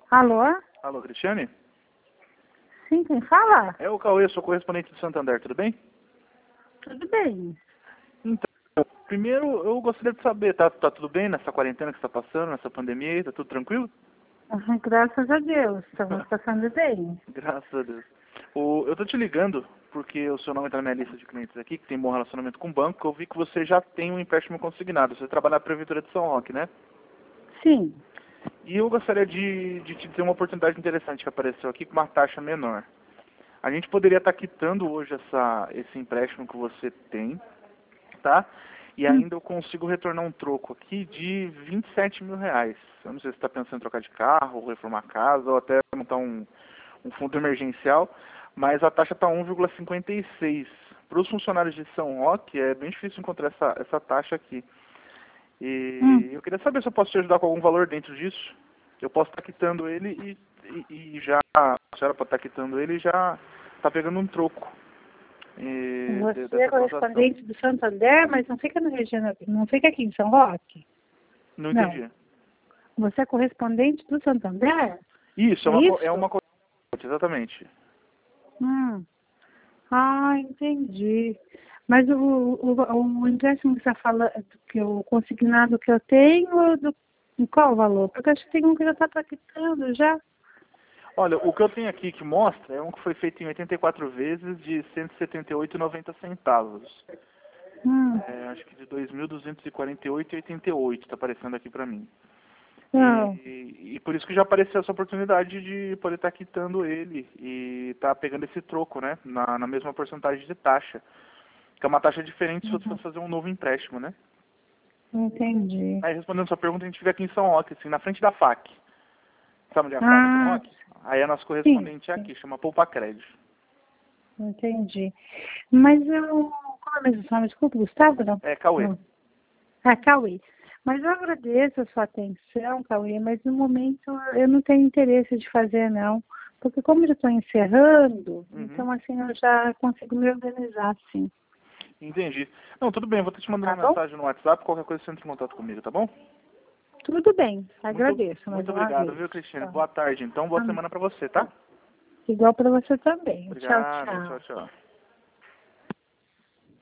Alô? Alô, Cristiane? Sim, quem fala? É o Cauê, sou correspondente do Santander, tudo bem? Tudo bem. Então, primeiro eu gostaria de saber, tá tudo bem nessa quarentena que você está passando, nessa pandemia aí, tá tudo tranquilo? Graças a Deus, estamos passando bem. Graças a Deus. Eu tô te ligando porque o seu nome está na minha lista de clientes aqui, que tem bom relacionamento com o banco, eu vi que você já tem um empréstimo consignado, você trabalha na Prefeitura de São Roque, né? Sim. E eu gostaria de te dizer uma oportunidade interessante que apareceu aqui com uma taxa menor. A gente poderia estar quitando hoje esse empréstimo que você tem, tá? E ainda eu consigo retornar um troco aqui de R$ 27.000. Eu não sei se você está pensando em trocar de carro, reformar a casa, ou até montar um fundo emergencial, mas a taxa está 1,56. Para os funcionários de São Roque é bem difícil encontrar essa taxa aqui. E eu queria saber se eu posso te ajudar com algum valor dentro disso. Eu posso estar quitando ele e já, a senhora pode estar quitando ele e já está pegando um troco. Você é Dessa transação. correspondente do Santander, mas não fica na região, não fica aqui em São Roque? Não Não. entendi. Você é correspondente do Santander? Isso, Isso? é uma coisa, exatamente. Entendi. Mas o empréstimo que você fala, que o consignado que eu tenho, em qual valor? Porque eu acho que tem um que já está quitando já. Olha, o que eu tenho aqui que mostra é um que foi feito em 84 vezes de R$ 178,90. Acho que de 2.248,88 está aparecendo aqui para mim. Não. E por isso que já apareceu essa oportunidade de poder estar quitando ele e estar pegando esse troco, né? Na mesma porcentagem de taxa. Que é uma taxa diferente se você fosse fazer um novo empréstimo, né? Entendi. Aí respondendo a sua pergunta, a gente vive aqui em São Roque, assim, na frente da FAC. Sabe onde é a FAC em São Roque? Aí a nossa correspondente é aqui, chama Poupa Crédito. Entendi. Mas eu... Qual é a mesma forma? Desculpa, Gustavo, não? É, Cauê. Não. Cauê. Mas eu agradeço a sua atenção, Cauê, mas no momento eu não tenho interesse de fazer, não. Porque como eu já estou encerrando, então assim eu já consigo me organizar, sim. Entendi. Não, tudo bem, vou te mandando Tá uma bom? mensagem no WhatsApp, qualquer coisa você entra em contato comigo, tá bom? Tudo bem, agradeço mais Muito uma obrigado, vez. viu, Cristiane? Tá. Boa tarde, então, boa semana pra você, tá? Igual para você também. Tchau, Obrigado, tchau. tchau, tchau.